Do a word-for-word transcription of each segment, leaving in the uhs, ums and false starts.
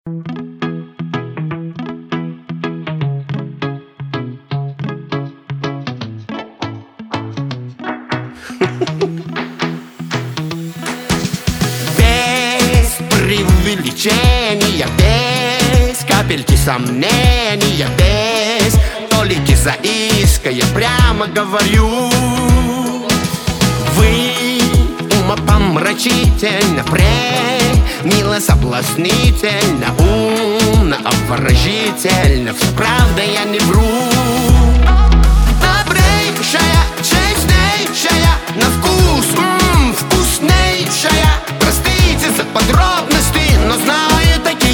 Без преувеличения, без капельки сомнения, без толики заиска я прямо говорю: вы умопомрачительно, мило, соблазнительно, умно, обворожительно. Все правда, я не вру. Добрейшая, честнейшая, на вкус, м-м, вкуснейшая. Простите за подробности, но знаю, такие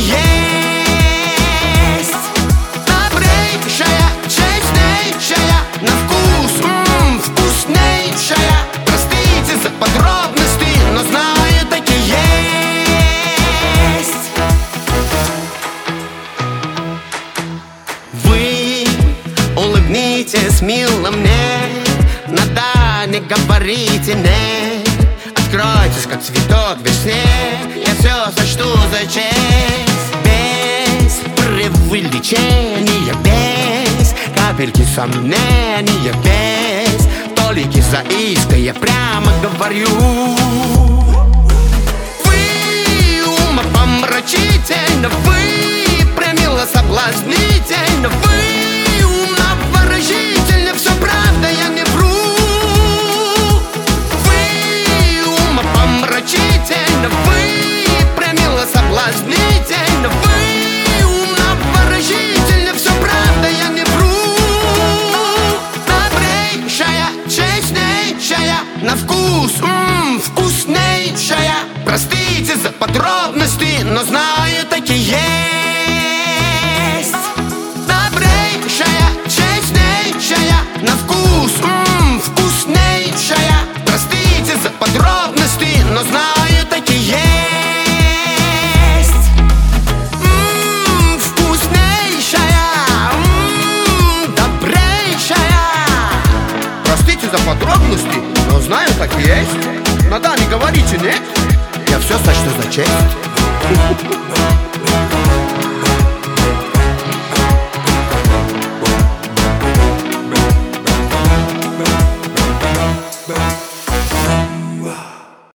есть. Добрейшая, честнейшая, на вкус, м-м, вкуснейшая. Простите за подробности, но знаю, такие есть. Вы улыбнитесь мило мне, но да, не говорите нет. Откройтесь, как цветок в весне, я все сочту за честь. Без преувеличения, без капельки сомнения, без толики заиска я прямо говорю: вы умопомрачительно, вы премило соблазнительно, вы умно обворожительно. Все правда, я не вру. Вы умопомрачительно, вы премило соблазнительно, вы умно обворожительно. Все правда, я не вру. Добрейшая, честнейшая, на вкус, м-м, вкуснейшая. Простите за подробности, но знаю, такие есть. Добрейшая, честнейшая, на вкус, м-м, вкуснейшая. Простите за подробности, но знаю, такие есть. М-м, вкуснейшая, м-м, добрейшая. Простите за подробности, но знаю, так и есть. Но да, не говорите нет, я все сочту за честь.